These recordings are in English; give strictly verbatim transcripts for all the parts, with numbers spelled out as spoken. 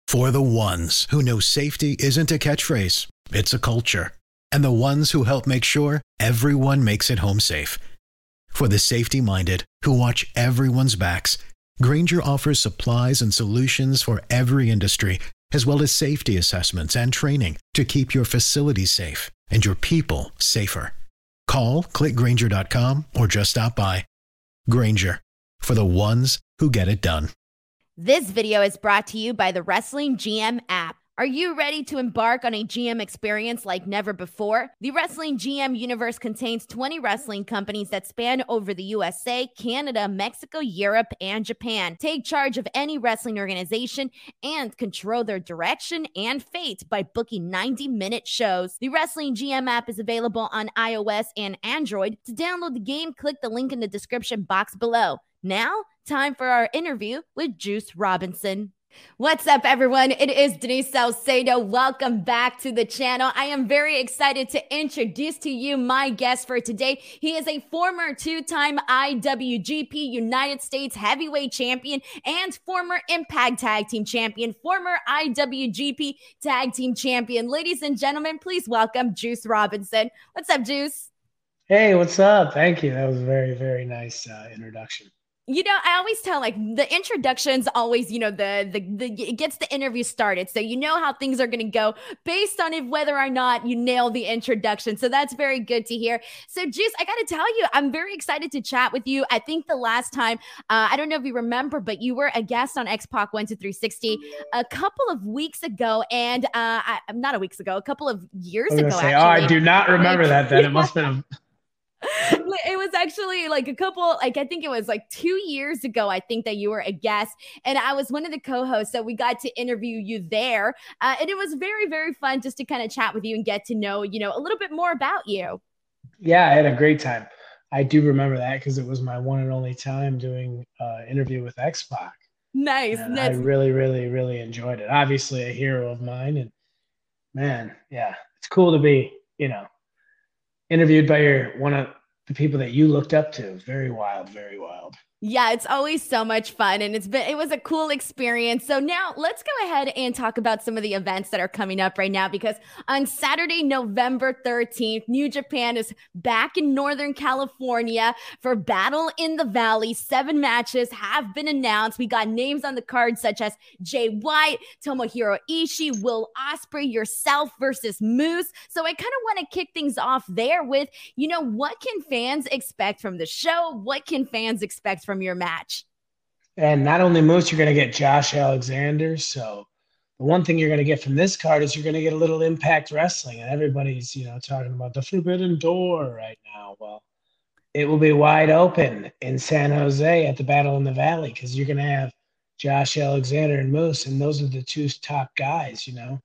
For the ones who know safety isn't a catchphrase, it's a culture. And the ones who help make sure everyone makes it home safe. For the safety-minded who watch everyone's backs, Grainger offers supplies and solutions for every industry, as well as safety assessments and training to keep your facilities safe and your people safer. Call, click Grainger dot com, or just stop by. Grainger, for the ones who get it done. This video is brought to you by the Wrestling G M app. Are you ready to embark on a G M experience like never before? The Wrestling G M universe contains twenty wrestling companies that span over the U S A, Canada, Mexico, Europe, and Japan. Take charge of any wrestling organization and control their direction and fate by booking ninety-minute shows. The Wrestling G M app is available on iOS and Android. To download the game, click the link in the description box below. Now, time for our interview with Juice Robinson. What's up, everyone? It is Denise Salcedo. Welcome back to the channel. I am very excited to introduce to you my guest for today. He is a former two-time I W G P United States Heavyweight Champion and former Impact Tag Team Champion, former I W G P Tag Team Champion. Ladies and gentlemen, please welcome Juice Robinson. What's up, Juice? Hey, what's up? Thank you. That was a very, very nice uh, introduction. You know, I always tell, like, the introduction's always, you know, the, the, the, it gets the interview started. So you know how things are going to go based on if whether or not you nail the introduction. So that's very good to hear. So Juice, I got to tell you, I'm very excited to chat with you. I think the last time, uh, I don't know if you remember, but you were a guest on X-Pac one two three sixty a couple of weeks ago. And uh, I, not a weeks ago, a couple of years ago, say, actually. Oh, I do not remember that then. It must have been a... It was actually like a couple, like I think it was like two years ago, I think that you were a guest and I was one of the co-hosts. So we got to interview you there. Uh, and it was very, very fun just to kind of chat with you and get to know, you know, a little bit more about you. Yeah, I had a great time. I do remember that because it was my one and only time doing an uh, interview with X-Pac. Nice. I really, really, really enjoyed it. Obviously a hero of mine. And man, yeah, it's cool to be, you know, interviewed by your one of the people that you looked up to. Very wild, very wild. Yeah, it's always so much fun and it's been it was a cool experience. So now let's go ahead and talk about some of the events that are coming up right now, because on Saturday, November thirteenth, New Japan is back in Northern California for Battle in the Valley. Seven matches have been announced. We got names on the card such as Jay White, Tomohiro Ishii, Will Ospreay, yourself versus Moose. So I kind of want to kick things off there with, you know, what can fans expect from the show? What can fans expect from from your match? And not only Moose, you're going to get Josh Alexander. So the one thing you're going to get from this card is you're going to get a little Impact Wrestling, and everybody's, you know, talking about the Forbidden Door right now. Well, it will be wide open in San Jose at the Battle in the Valley because you're going to have Josh Alexander and Moose, and those are the two top guys, you know.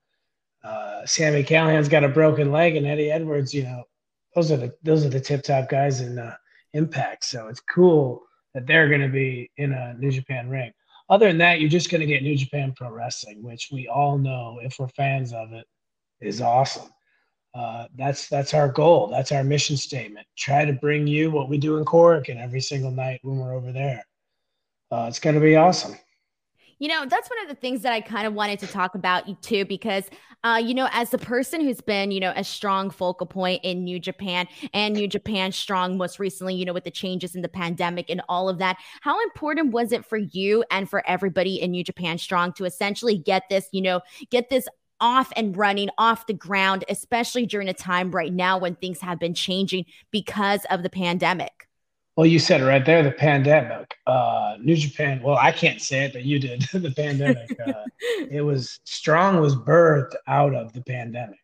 Uh, Sami Callihan's got a broken leg, and Eddie Edwards, you know, those are the those are the tip-top guys in uh, Impact. So it's cool that they're going to be in a New Japan ring. Other than that, you're just going to get New Japan Pro Wrestling, which we all know, if we're fans of it, is awesome. Uh, that's that's our goal. That's our mission statement. Try to bring you what we do in Korakuen every single night when we're over there. Uh, it's going to be awesome. You know, that's one of the things that I kind of wanted to talk about you too, because, uh, you know, as the person who's been, you know, a strong focal point in New Japan and New Japan Strong most recently, you know, with the changes in the pandemic and all of that, how important was it for you and for everybody in New Japan Strong to essentially get this, you know, get this off and running off the ground, especially during a time right now when things have been changing because of the pandemic? Well, you said it right there, the pandemic. Uh, New Japan, well, I can't say it, but you did. The pandemic. Uh, it was, Strong was birthed out of the pandemic.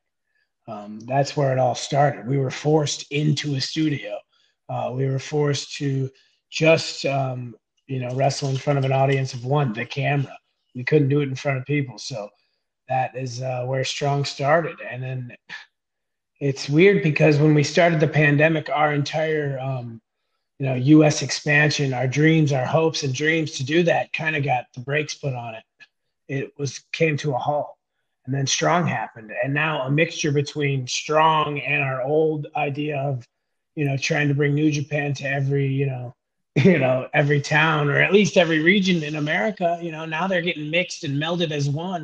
Um, that's where it all started. We were forced into a studio. Uh, we were forced to just, um, you know, wrestle in front of an audience of one, the camera. We couldn't do it in front of people. So that is uh, where Strong started. And then it's weird because when we started the pandemic, our entire um, – you know, U S expansion, our dreams, our hopes and dreams to do that kind of got the brakes put on it. It was came to a halt. And then Strong happened. And now a mixture between Strong and our old idea of, you know, trying to bring New Japan to every, you know, you know, every town or at least every region in America, you know, now they're getting mixed and melded as one.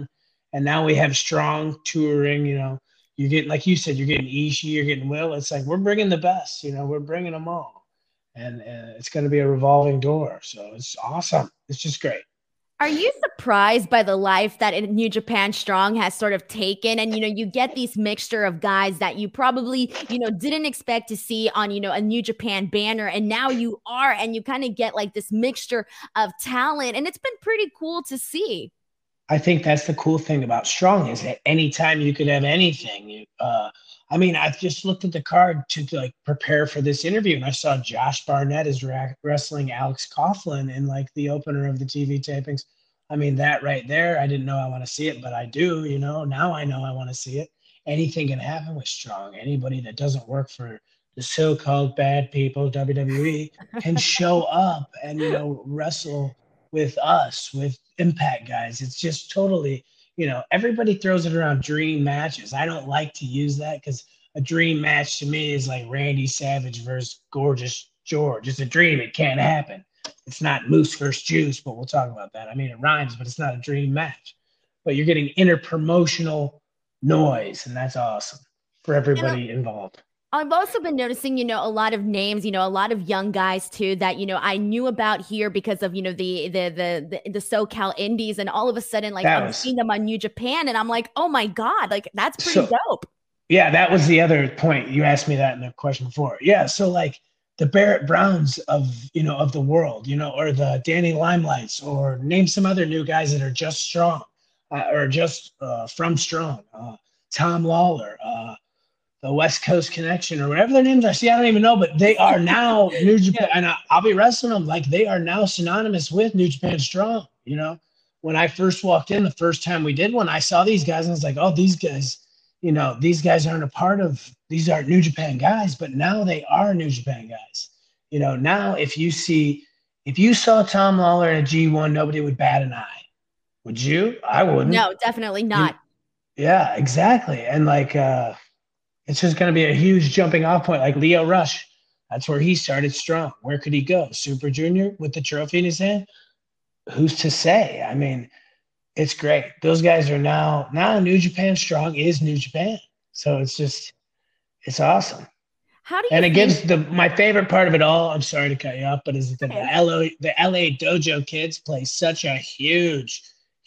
And now we have Strong touring, you know, you're getting, like you said, you're getting Ishii, you're getting Will. It's like, we're bringing the best, you know, we're bringing them all. And, and it's going to be a revolving door. So it's awesome. It's just great. Are you surprised by the life that New Japan Strong has sort of taken? And, you know, you get these mixture of guys that you probably, you know, didn't expect to see on, you know, a New Japan banner. And now you are, and you kind of get like this mixture of talent. And it's been pretty cool to see. I think that's the cool thing about Strong is that anytime you could have anything. Uh, I mean, I've just looked at the card to, to like prepare for this interview, and I saw Josh Barnett is ra- wrestling Alex Coughlin in like the opener of the T V tapings. I mean, that right there, I didn't know I want to see it, but I do, you know, now I know I want to see it. Anything can happen with Strong. Anybody that doesn't work for the so-called bad people, W W E, can show up and, you know, wrestle with us, with Impact guys. It's just totally, you know, everybody throws it around dream matches. I don't like to use that because a dream match to me is like Randy Savage versus Gorgeous George. It's a dream. It can't happen. It's not Moose versus Juice, but we'll talk about that. I mean, it rhymes, but it's not a dream match. But you're getting interpromotional noise, and that's awesome for everybody involved. I've also been noticing, you know, a lot of names, you know, a lot of young guys too that, you know, I knew about here because of, you know, the the the the, the SoCal Indies, and all of a sudden, like, I'm seeing them on New Japan, and I'm like, oh my God, like that's pretty so, dope. Yeah, that was the other point. You asked me that in the question before. Yeah, so like the Barrett Browns of, you know, of the world, you know, or the Danny Limelights, or name some other new guys that are just Strong, uh, or just uh, from Strong. Uh, Tom Lawler, uh, the West Coast Connection, or whatever their names are. See, I don't even know, but they are now New Japan, and I, I'll be wrestling them like they are now synonymous with New Japan Strong. You know, when I first walked in, the first time we did one, I saw these guys and I was like, oh, these guys, you know, these guys aren't a part of, these aren't New Japan guys, but now they are New Japan guys. You know, now if you see, if you saw Tom Lawler in a G one, nobody would bat an eye. Would you? I wouldn't. No, definitely not. You, yeah, exactly. And like, uh, it's just going to be a huge jumping off point. Like Leo Rush, that's where he started Strong. Where could he go? Super Junior with the trophy in his hand? Who's to say? I mean, it's great. Those guys are now, now New Japan Strong is New Japan. So it's just, it's awesome. How do you and it think- gives the, my favorite part of it all, I'm sorry to cut you off, but is that okay. the L A, the L A Dojo kids play such a huge,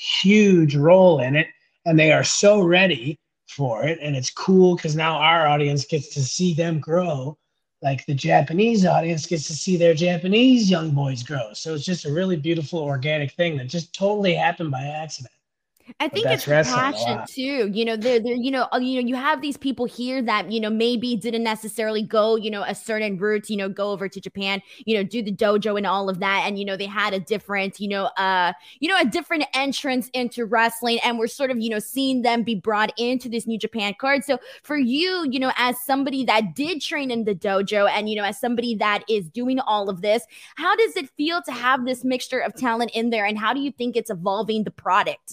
huge role in it. And they are so ready for it, and it's cool because now our audience gets to see them grow, like the Japanese audience gets to see their Japanese young boys grow. So it's just a really beautiful organic thing that just totally happened by accident. I think it's passion too. You know, they're, they're, you know, you know, you have these people here that, you know, maybe didn't necessarily go, you know, a certain route, you know, go over to Japan, you know, do the dojo and all of that. And, you know, they had a different, you know, uh, you know, a different entrance into wrestling. And we're sort of, you know, seeing them be brought into this New Japan card. So for you, you know, as somebody that did train in the dojo and, you know, as somebody that is doing all of this, how does it feel to have this mixture of talent in there? And how do you think it's evolving the product?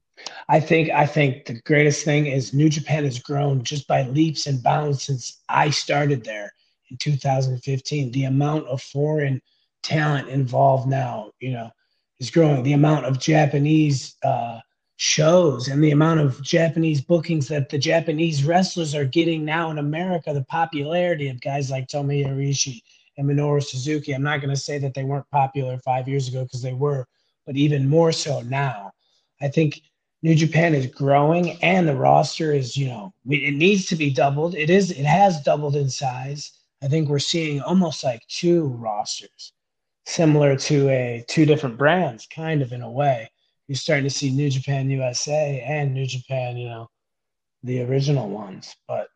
I think I think the greatest thing is New Japan has grown just by leaps and bounds since I started there in two thousand fifteen. The amount of foreign talent involved now, you know, is growing. The amount of Japanese uh, shows and the amount of Japanese bookings that the Japanese wrestlers are getting now in America, the popularity of guys like Tomohiro Ishii and Minoru Suzuki. I'm not going to say that they weren't popular five years ago because they were, but even more so now. I think New Japan is growing, and the roster is, you know, it needs to be doubled. It is, it has doubled in size. I think we're seeing almost like two rosters, similar to a two different brands, kind of in a way. You're starting to see New Japan U S A and New Japan, you know, the original ones. But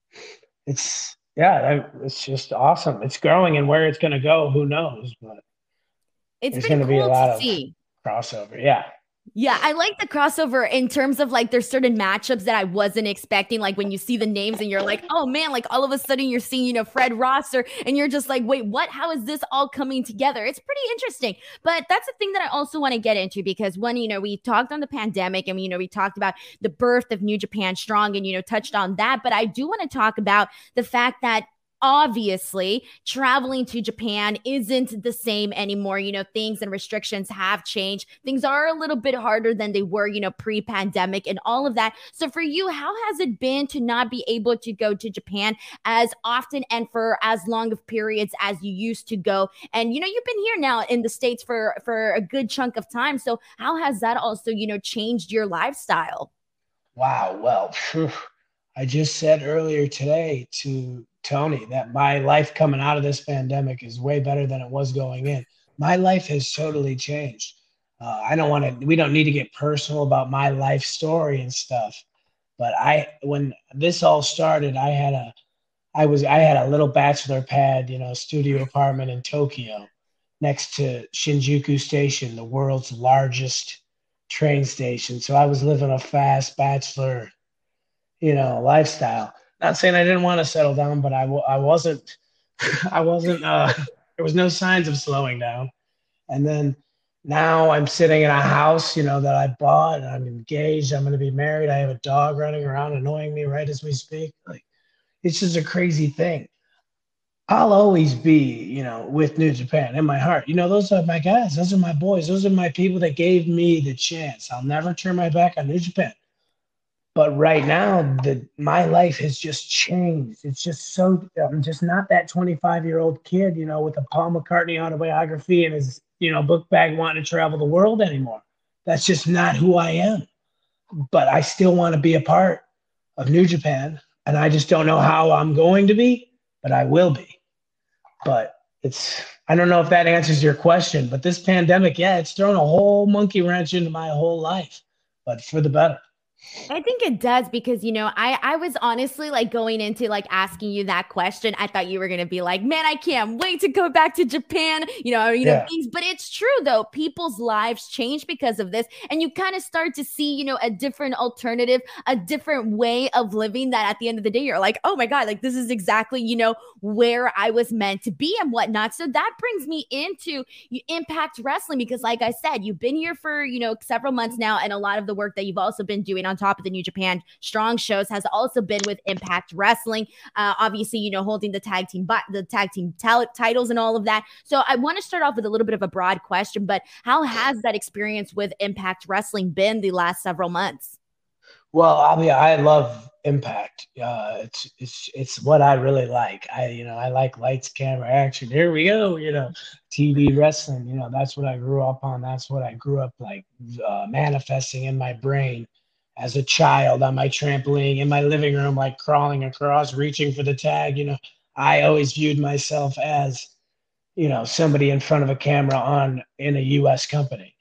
it's, yeah, it's just awesome. It's growing, and where it's going to go, who knows? But it's there's going to cool be a lot of see. crossover. Yeah. Yeah, I like the crossover in terms of like there's certain matchups that I wasn't expecting. Like when you see the names and you're like, oh man, like all of a sudden you're seeing, you know, Fred Rosser and you're just like, wait, what? How is this all coming together? It's pretty interesting. But that's the thing that I also want to get into because when, you know, we talked on the pandemic and, you know, we talked about the birth of New Japan Strong and, you know, touched on that. But I do want to talk about the fact that obviously traveling to Japan isn't the same anymore. You know, things and restrictions have changed. Things are a little bit harder than they were, you know, pre-pandemic and all of that. So for you, how has it been to not be able to go to Japan as often and for as long of periods as you used to go? And, you know, you've been here now in the States for, for a good chunk of time. So how has that also, you know, changed your lifestyle? Wow. Well, phew, I just said earlier today to Tony that my life coming out of this pandemic is way better than it was going in. My life has totally changed. Uh, I don't want to, we don't need to get personal about my life story and stuff. But I, when this all started, I had a, I was, I had a little bachelor pad, you know, studio apartment in Tokyo next to Shinjuku Station, the world's largest train station. So I was living a fast bachelor, you know, lifestyle. Not saying I didn't want to settle down, but I, w- I wasn't, I wasn't, uh, there was no signs of slowing down. And then now I'm sitting in a house, you know, that I bought and I'm engaged. I'm going to be married. I have a dog running around annoying me right as we speak. Like, it's just a crazy thing. I'll always be, you know, with New Japan in my heart. You know, those are my guys. Those are my boys. Those are my people that gave me the chance. I'll never turn my back on New Japan. But right now, the my life has just changed. It's just so I'm just not that twenty-five-year-old kid, you know, with a Paul McCartney autobiography and his, you know, book bag wanting to travel the world anymore. That's just not who I am. But I still want to be a part of New Japan, and I just don't know how I'm going to be, but I will be. But it's I don't know if that answers your question, but this pandemic, yeah, it's thrown a whole monkey wrench into my whole life, but for the better. I think it does because, you know, I, I was honestly like going into like asking you that question. I thought you were going to be like, man, I can't wait to go back to Japan, you know, you know, Yeah. things, but it's true though. People's lives change because of this. And you kind of start to see, you know, a different alternative, a different way of living that at the end of the day, you're like, oh my God, like this is exactly, you know, where I was meant to be and whatnot. So that brings me into Impact Wrestling because like I said, you've been here for, you know, several months now. And a lot of the work that you've also been doing on top of the New Japan Strong shows has also been with Impact Wrestling. Uh, obviously, you know, holding the tag team, but the tag team t- titles and all of that. So I want to start off with a little bit of a broad question, but how has that experience with Impact Wrestling been the last several months? Well, I mean, I love Impact. Uh, it's it's it's what I really like. I you know I like lights, camera, action. Here we go. You know, T V wrestling. You know, that's what I grew up on. That's what I grew up like uh, manifesting in my brain as a child on my trampoline in my living room, like crawling across, reaching for the tag. You know, I always viewed myself as, you know, somebody in front of a camera on in a U S company.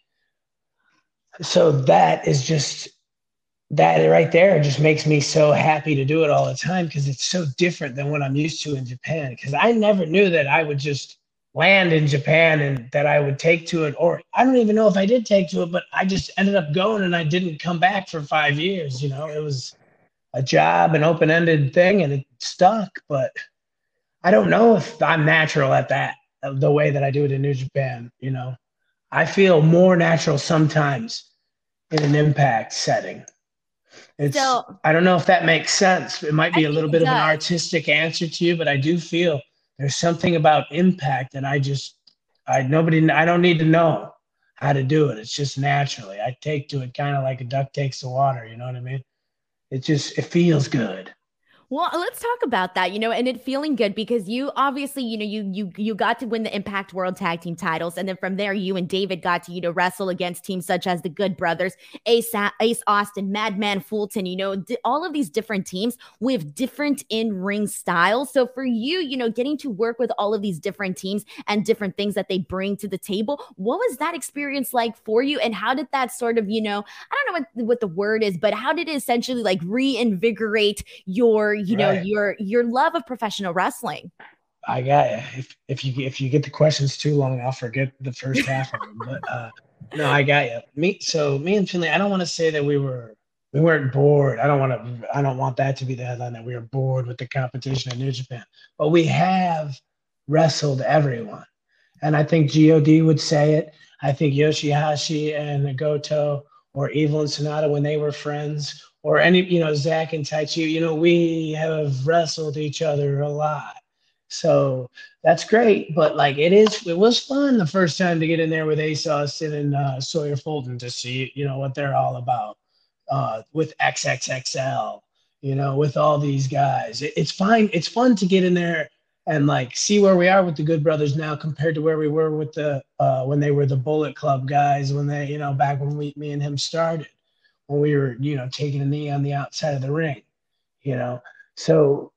So that is just that right there just makes me so happy to do it all the time because it's so different than what I'm used to in Japan. Because I never knew that I would just land in Japan and that I would take to it, or I don't even know if I did take to it, but I just ended up going and I didn't come back for five years. You know, it was a job, an open-ended thing, and it stuck. But I don't know if I'm natural at that, the way that I do it in New Japan. You know, I feel more natural sometimes in an Impact setting. It's, So I don't know if that makes sense. It might I be a think little it bit of an does. artistic answer to you, but I do feel there's something about Impact that I just, I, nobody, I don't need to know how to do it. It's just naturally. I take to it kind of like a duck takes to water. You know what I mean? It just, it feels good. Well, let's talk about that, you know, and it feeling good because you obviously, you know, you you you got to win the Impact World Tag Team titles, and then from there, you and David got to, you know, wrestle against teams such as the Good Brothers, Ace, Ace Austin, Madman Fulton, you know, di- all of these different teams with different in-ring styles. So for you, you know, getting to work with all of these different teams and different things that they bring to the table, what was that experience like for you, and how did that sort of, you know, I don't know what what the word is, but how did it essentially like reinvigorate your you know, Right. your your love of professional wrestling? I got you. If, if you, if you get the questions too long, I'll forget the first half of them, but, uh, no, I got you. Me, so me and Finley, I don't want to say that we were, we weren't bored. I don't want to, I don't want that to be the headline that we were bored with the competition in New Japan, but we have wrestled everyone. And I think G O D would say it. I think Yoshihashi and Goto or Evil and Sonata when they were friends, or any, you know, Zach and Taichi, you know, we have wrestled each other a lot. So that's great. But like it is, it was fun the first time to get in there with Ace Austin and uh, Sawyer Fulton to see, you know, what they're all about uh, with X X X L, you know, with all these guys. It, it's fine. It's fun to get in there and like see where we are with the Good Brothers now compared to where we were with the uh, when they were the Bullet Club guys, when they, you know, back when we, me and him started, when we were, you know, taking a knee on the outside of the ring, you know. So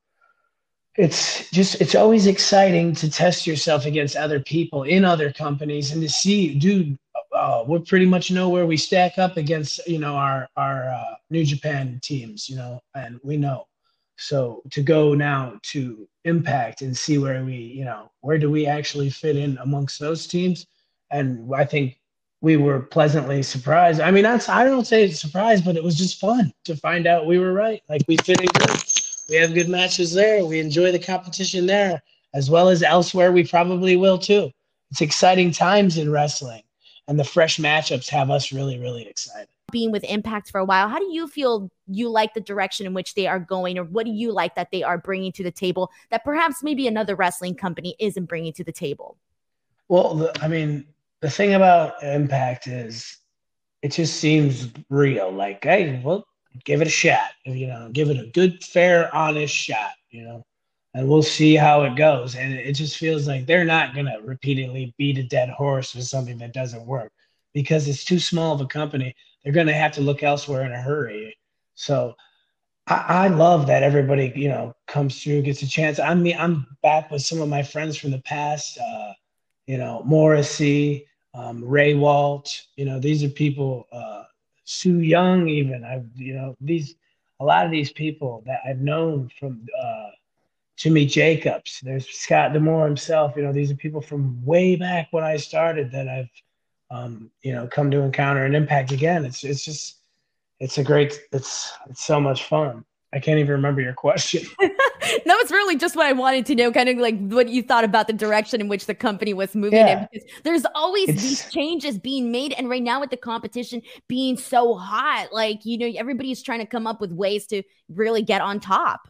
it's just, it's always exciting to test yourself against other people in other companies and to see, dude, uh, we pretty much know where we stack up against, you know, our, our uh, New Japan teams, you know, and we know. So to go now to Impact and see where we, you know, where do we actually fit in amongst those teams? And I think we were pleasantly surprised. I mean, that's, I don't say it's surprised, but it was just fun to find out we were right. Like we fit in good. We have good matches there. We enjoy the competition there as well as elsewhere. We probably will too. It's exciting times in wrestling, and the fresh matchups have us really, really excited. Being with Impact for a while, how do you feel you like the direction in which they are going, or what do you like that they are bringing to the table that perhaps maybe another wrestling company isn't bringing to the table? Well, the, I mean, the thing about Impact is it just seems real. Like, hey, well, give it a shot, you know, give it a good, fair, honest shot, you know, and we'll see how it goes. And it just feels like they're not going to repeatedly beat a dead horse with something that doesn't work because it's too small of a company. They're going to have to look elsewhere in a hurry. So I, I love that everybody, you know, comes through, gets a chance. I'm, I'm back with some of my friends from the past, uh, you know, Morrissey, um, Ray Walt, you know, these are people, uh, Sue Young, even I've, you know, these, a lot of these people that I've known from uh, Jimmy Jacobs, there's Scott D'Amore himself, you know, these are people from way back when I started that I've, um, you know, come to encounter and Impact again. It's, it's just, it's a great, it's, it's so much fun. I can't even remember your question. No, it's really just what I wanted to know, kind of like what you thought about the direction in which the company was moving Yeah. in. Because there's always It's, these changes being made. And right now with the competition being so hot, like, you know, everybody's trying to come up with ways to really get on top.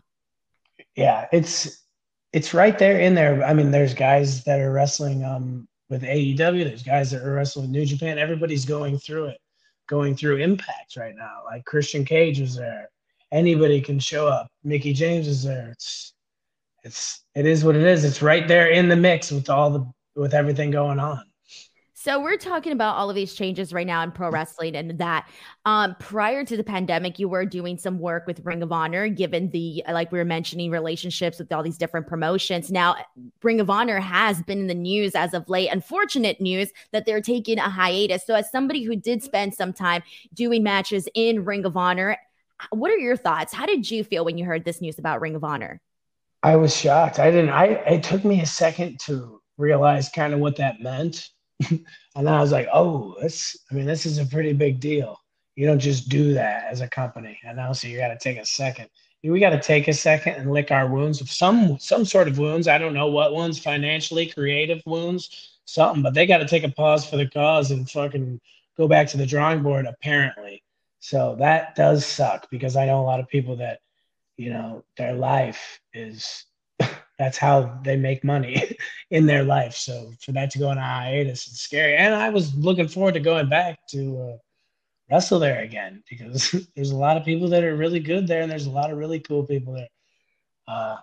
yeah, it's, it's right there in there. I mean, there's guys that are wrestling um, with A E W. There's guys that are wrestling with New Japan. Everybody's going through it, going through Impact right now. Like Christian Cage was there. Anybody can show up. Mickey James is there. It's, it's, it is what it is. It's right there in the mix with all the, with everything going on. So we're talking about all of these changes right now in pro wrestling, and that um, prior to the pandemic, you were doing some work with Ring of Honor, given the, like we were mentioning, relationships with all these different promotions. Now, Ring of Honor has been in the news as of late, unfortunate news that they're taking a hiatus. So as somebody who did spend some time doing matches in Ring of Honor, what are your thoughts? How did you feel when you heard this news about Ring of Honor? I was shocked. I didn't, I, it took me a second to realize kind of what that meant. And then I was like, oh, this, I mean, this is a pretty big deal. You don't just do that as a company. And now, so you got to take a second. We got to take a second and lick our wounds of some, some sort of wounds. I don't know what ones, financially, creative wounds, something, but they got to take a pause for the cause and fucking go back to the drawing board, apparently. So that does suck because I know a lot of people that, you know, their life is, that's how they make money in their life. So for that to go on a hiatus, it's scary. And I was looking forward to going back to uh, wrestle there again because there's a lot of people that are really good there and there's a lot of really cool people there. Uh,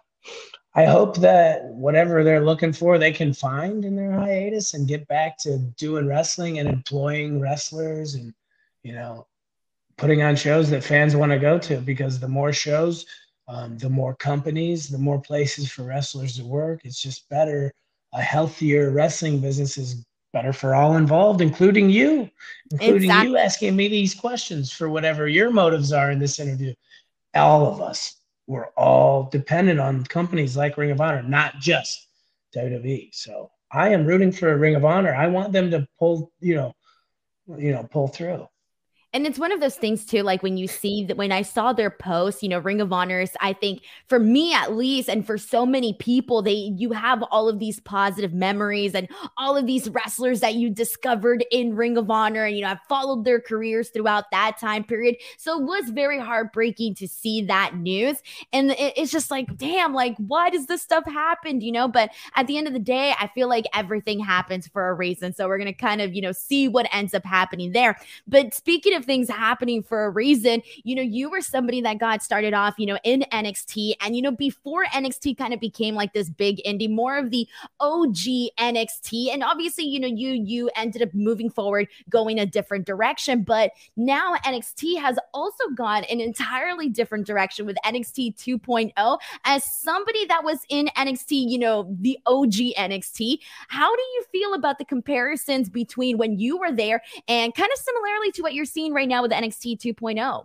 I hope that whatever they're looking for, they can find in their hiatus and get back to doing wrestling and employing wrestlers and, you know, putting on shows that fans want to go to, because the more shows, Um, the more companies, the more places for wrestlers to work. It's just better. A healthier wrestling business is better for all involved, including you, including Exactly. you asking me these questions for whatever your motives are in this interview. All of us, we're all dependent on companies like Ring of Honor, not just W W E. So I am rooting for Ring of Honor. I want them to pull, you know, you know, pull through. And it's one of those things too, like when you see that, when I saw their post, you know, Ring of Honors, I think for me at least, and for so many people, they, you have all of these positive memories and all of these wrestlers that you discovered in Ring of Honor. And, you know, I've followed their careers throughout that time period. So it was very heartbreaking to see that news. And it, it's just like, damn, like, why does this stuff happen? You know, but at the end of the day, I feel like everything happens for a reason. So we're going to kind of, you know, see what ends up happening there. But speaking of things happening for a reason, you know, you were somebody that got started off, you know, in N X T, and, you know, before N X T kind of became like this big indie, more of the O G N X T. And obviously, you know, you, you ended up moving forward, going a different direction, but now N X T has also gone an entirely different direction with N X T two point oh. As somebody that was in N X T, you know, the O G N X T, how do you feel about the comparisons between when you were there and kind of similarly to what you're seeing right now with N X T two point oh?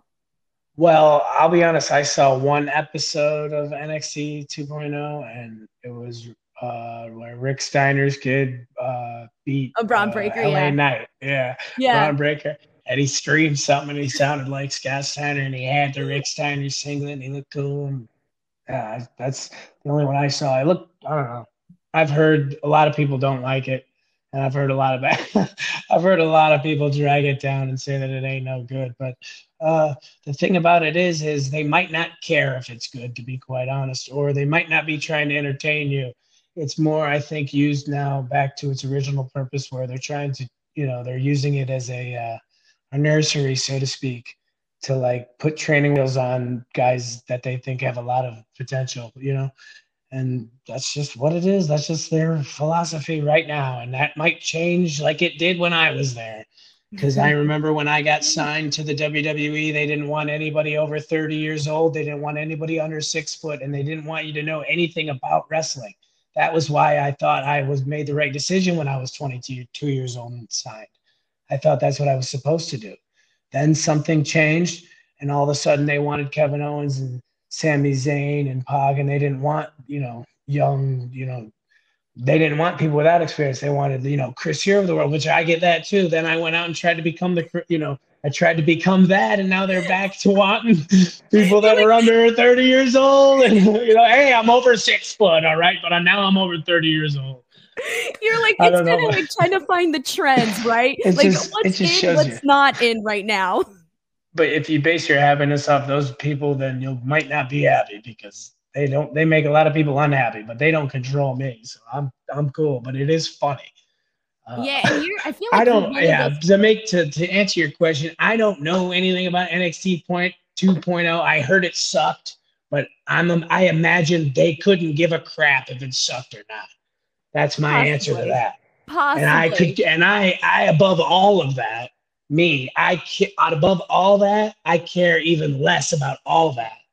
Well, I'll be honest, I saw one episode of N X T two point oh, and it was uh, where Rick Steiner's kid uh, beat oh, Braun uh, Breaker, L A yeah. Knight. Yeah, yeah. Braun Breaker. And he streamed something, and he sounded like Scott Steiner, and he had the Rick Steiner singlet, and he looked cool. And, yeah, that's the only one I saw. I look, I don't know. I've heard a lot of people don't like it. And I've heard a lot of I've heard a lot of people drag it down and say that it ain't no good. But uh, the thing about it is, is they might not care if it's good, to be quite honest, or they might not be trying to entertain you. It's more, I think, used now back to its original purpose, where they're trying to, you know, they're using it as a uh, a nursery, so to speak, to like put training wheels on guys that they think have a lot of potential, you know. And that's just what it is. That's just their philosophy right now. And that might change like it did when I was there. Because I remember when I got signed to the W W E, they didn't want anybody over thirty years old. They didn't want anybody under six foot. And they didn't want you to know anything about wrestling. That was why I thought I was made the right decision when I was twenty-two years old and signed. I thought that's what I was supposed to do. Then something changed. And all of a sudden they wanted Kevin Owens and Sami Zayn and Pog, and they didn't want, you know, young, you know, they didn't want people without experience. They wanted, you know, Chris Hero of the world, which I get that too. Then I went out and tried to become the, you know, I tried to become that, and now they're back to wanting people that are under thirty years old. And, you know, hey, I'm over six foot, all right, but now I'm over thirty years old. You're like, it's kind of like trying to find the trends, right? It like just, what's it just in, what's you. not in right now. But if you base your happiness off those people, then you might not be happy, because they don't. They make a lot of people unhappy, but they don't control me. So I'm I'm cool. But it is funny. Uh, yeah, and you're. I feel like I don't. Yeah, those- to make to to answer your question, I don't know anything about N X T two point oh. I heard it sucked, but I'm. I imagine they couldn't give a crap if it sucked or not. That's my Possibly. answer to that. Possibly. And I could. And I. I above all of that. Me, I out above all that, I care even less about all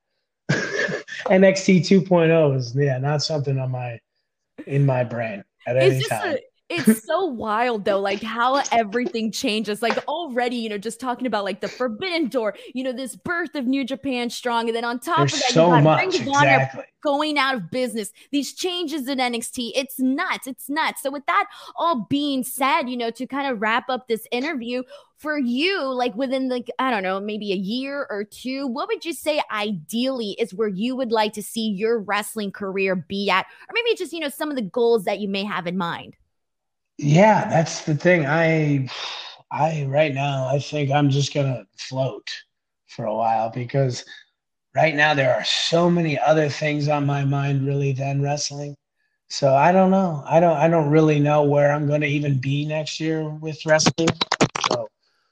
that. N X T two point oh is yeah, not something on my in my brain at any it's just time. A, it's so wild though, like how everything changes. Like already, you know, just talking about like the Forbidden Door, you know, this birth of New Japan Strong, and then on top There's of that, so you got much Ring of Honor exactly. going out of business. These changes in N X T, it's nuts, it's nuts. So with that all being said, you know, to kind of wrap up this interview, for you, like within like, I don't know, maybe a year or two, what would you say ideally is where you would like to see your wrestling career be at? Or maybe just, you know, some of the goals that you may have in mind. Yeah, that's the thing. I, I right now, I think I'm just going to float for a while, because right now there are so many other things on my mind really than wrestling. So I don't know. I don't, I don't really know where I'm going to even be next year with wrestling. So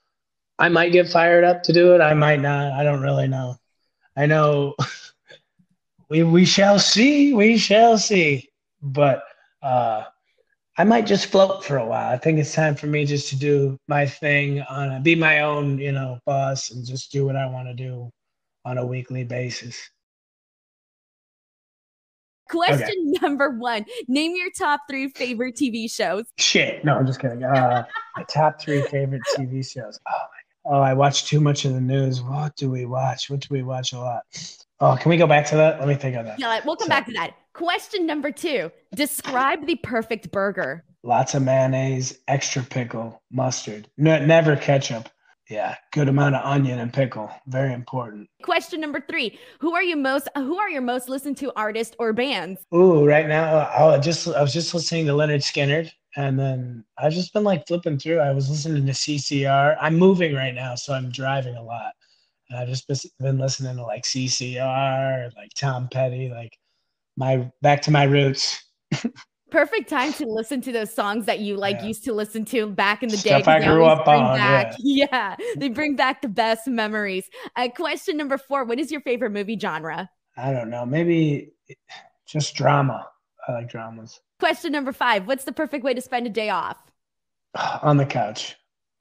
I might get fired up to do it. I might not. I don't really know. I know we, we shall see, we shall see, but, uh, I might just float for a while. I think it's time for me just to do my thing, on a, be my own, you know, boss, and just do what I want to do on a weekly basis. Question okay. number one. Name your top three favorite T V shows. Shit. No, I'm just kidding. Uh, my top three favorite T V shows. Oh, my, oh, I watch too much of the news. What do we watch? What do we watch a lot? Oh, can we go back to that? Let me think of that. Yeah, we'll come so, back to that. Question number two. Describe the perfect burger. Lots of mayonnaise, extra pickle, mustard. No, never ketchup. Yeah, good amount of onion and pickle. Very important. Question number three: Who are you most? Who are your most listened to artists or bands? Ooh, right now, I just I was just listening to Leonard Skinner, and then I've just been like flipping through. I was listening to C C R. I'm moving right now, so I'm driving a lot, and I've just been listening to like C C R, like Tom Petty, like my back to my roots. Perfect time to listen to those songs that you like yeah. used to listen to back in the Stuff day. I grew up on. Back, yeah. yeah, they bring back the best memories. Uh, question number four: What is your favorite movie genre? I don't know. Maybe just drama. I like dramas. Question number five: What's the perfect way to spend a day off? On the couch.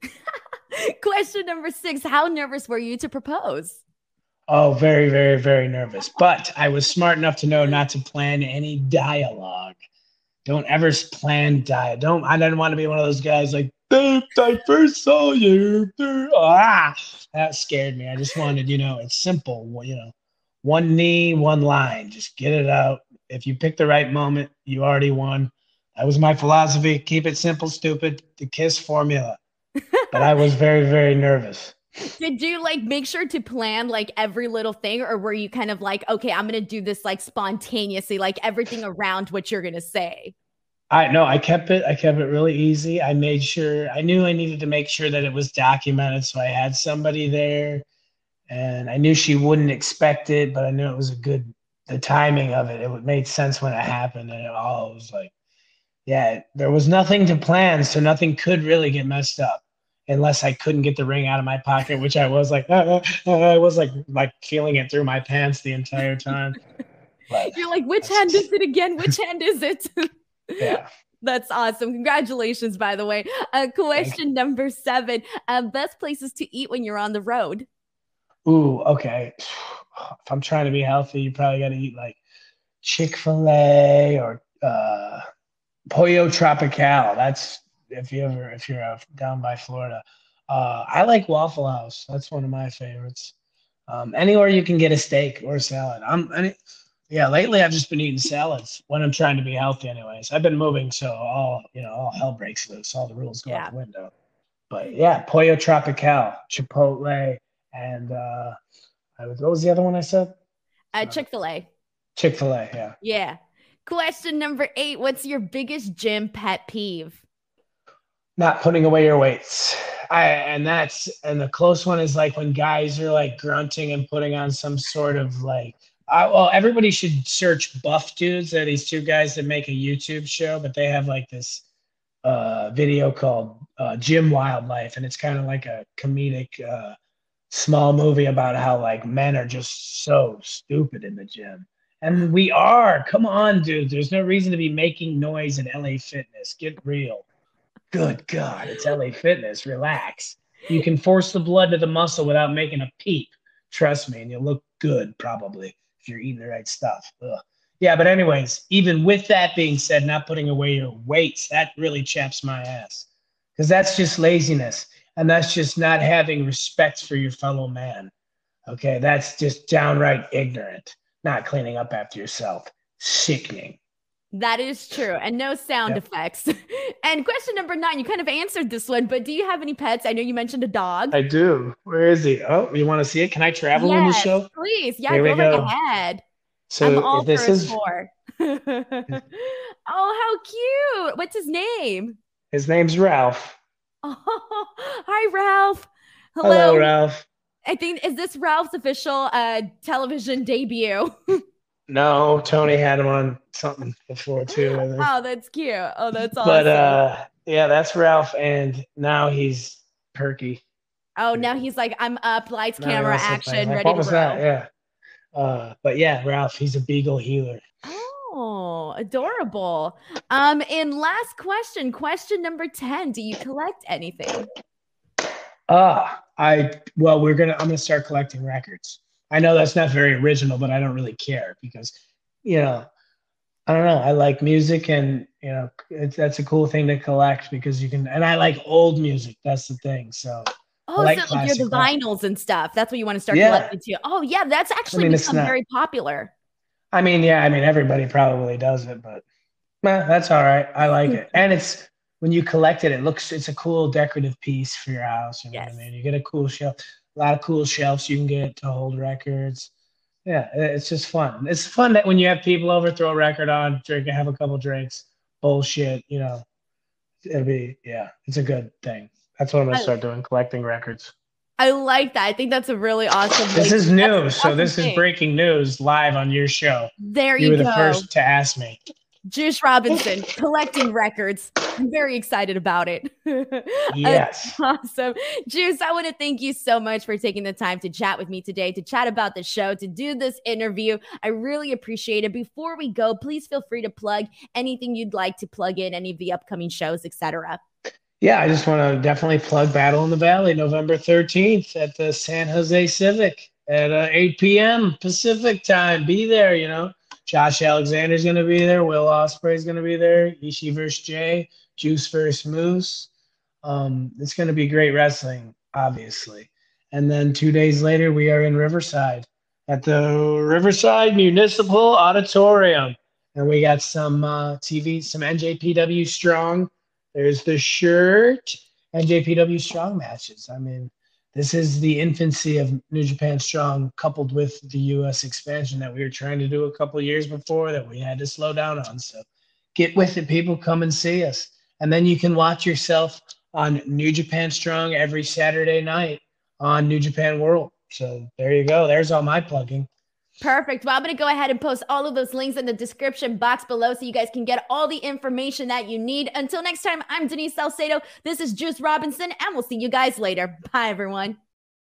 Question number six: How nervous were you to propose? Oh, very, very, very nervous. But I was smart enough to know not to plan any dialogue. Don't ever plan diet. Don't. I didn't want to be one of those guys like, Dave, I first saw you. Ah, that scared me. I just wanted, you know, it's simple. You know, one knee, one line. Just get it out. If you pick the right moment, you already won. That was my philosophy. Keep it simple, stupid. The KISS formula. But I was very, very nervous. Did you like make sure to plan like every little thing, or were you kind of like, okay, I'm going to do this like spontaneously, like everything around what you're going to say? I no, I kept it. I kept it really easy. I made sure I knew I needed to make sure that it was documented. So I had somebody there, and I knew she wouldn't expect it, but I knew it was a good, the timing of it. It made sense when it happened. And it all was like, yeah, there was nothing to plan. So nothing could really get messed up. Unless I couldn't get the ring out of my pocket, which I was like, uh, uh, I was like, like feeling it through my pants the entire time. But you're like, which hand is it again? Which hand is it? Yeah. That's awesome. Congratulations, by the way. Uh, question number seven, uh, best places to eat when you're on the road. Ooh, okay. If I'm trying to be healthy, you probably got to eat like Chick-fil-A or uh, Pollo Tropical. That's, if you ever if you're uh, down by Florida. uh I like Waffle House. That's one of my favorites. Um anywhere you can get a steak or a salad. I'm any, yeah lately I've just been eating salads when I'm trying to be healthy. Anyways, I've been moving, so all you know all hell breaks loose, all the rules go yeah. out the window. But yeah, Pollo Tropical, Chipotle, and uh I was, what was the other one I said? uh Chick-fil-A. Chick-fil-A. Yeah. Yeah. Question number eight: What's your biggest gym pet peeve? Not putting away your weights. I, and that's, and the close one is like when guys are like grunting and putting on some sort of like, I, well, everybody should search Buff Dudes. They're these two guys that make a YouTube show, but they have like this uh, video called uh, Gym Wildlife. And it's kind of like a comedic uh, small movie about how like men are just so stupid in the gym. And we are, come on, dude. There's no reason to be making noise in L A Fitness. Get real. Good God, it's L A Fitness. Relax. You can force the blood to the muscle without making a peep. Trust me, and you'll look good probably if you're eating the right stuff. Ugh. Yeah, but anyways, even with that being said, not putting away your weights, that really chaps my ass. Because that's just laziness, and that's just not having respect for your fellow man. Okay, that's just downright ignorant. Not cleaning up after yourself. Sickening. That is true. And no sound yep. effects. And question number nine, you kind of answered this one, but do you have any pets? I know you mentioned a dog. I do. Where is he? Oh, you want to see it? Can I travel yes, in the show? Please. Yeah, go, go right ahead. So I'm all this for is four. Oh, how cute. What's his name? His name's Ralph. Oh, hi, Ralph. Hello. Hello, Ralph. I think, is this Ralph's official uh, television debut? No, Tony had him on something before too. I think. Oh, that's cute. Oh, that's awesome. But uh, yeah, that's Ralph, and now he's perky. Oh, now he's like, I'm up, lights, now camera, action, like, ready what was to roll. That? Yeah. Uh, but yeah, Ralph, he's a beagle healer. Oh, adorable. Um, and last question, question number ten: do you collect anything? Uh, I well, we're gonna. I'm gonna start collecting records. I know that's not very original, but I don't really care because, you know, I don't know. I like music, and you know, it's, that's a cool thing to collect because you can. And I like old music. That's the thing. So. Oh, like so like you're the vinyls and stuff. That's what you want to start yeah. collecting too. Oh, yeah, that's actually I mean, become very popular. I mean, yeah, I mean, everybody probably does it, but eh, that's all right. I like it, and it's when you collect it, it looks, it's a cool decorative piece for your house. You know Yes. what I mean? You get a cool shelf, a lot of cool shelves you can get to hold records. Yeah, it's just fun. It's fun that when you have people over, throw a record on, drink, have a couple drinks, bullshit, you know, it'll be, yeah, it's a good thing. That's what I'm going to start doing, collecting records. I like that. I think that's a really awesome. This like, is news. So awesome this thing. is breaking news live on your show. There you you were go. the first to ask me. Juice Robinson collecting records. I'm very excited about it. Yes. Awesome. Juice, I want to thank you so much for taking the time to chat with me today, to chat about the show, to do this interview. I really appreciate it. Before we go, please feel free to plug anything you'd like to plug in, any of the upcoming shows, et cetera. Yeah, I just want to definitely plug Battle in the Valley, November thirteenth at the San Jose Civic at uh, eight p.m. Pacific time. Be there, you know. Josh Alexander's going to be there. Will Ospreay's going to be there. Ishii versus Jay. Juice versus Moose. Um, it's going to be great wrestling, obviously. And then two days later, we are in Riverside at the Riverside Municipal Auditorium. And we got some uh, T V, some N J P W Strong. There's the shirt. N J P W Strong matches. I mean, this is the infancy of New Japan Strong, coupled with the U S expansion that we were trying to do a couple of years before that we had to slow down on. So get with it, people. Come and see us. And then you can watch yourself on New Japan Strong every Saturday night on New Japan World. So there you go. There's all my plugging. Perfect. Well, I'm going to go ahead and post all of those links in the description box below so you guys can get all the information that you need. Until next time, I'm Denise Salcedo. This is Juice Robinson, and we'll see you guys later. Bye, everyone.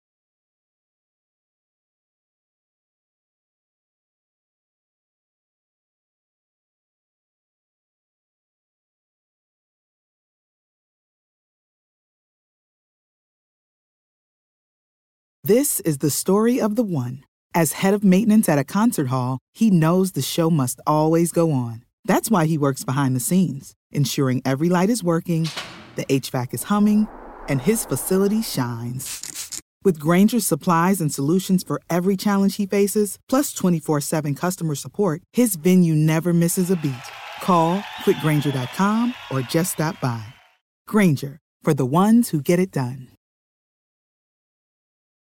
This is the story of the one. As head of maintenance at a concert hall, he knows the show must always go on. That's why he works behind the scenes, ensuring every light is working, the H V A C is humming, and his facility shines. With Grainger's supplies and solutions for every challenge he faces, plus twenty-four seven customer support, his venue never misses a beat. Call quick grainger dot com or just stop by. Grainger, for the ones who get it done.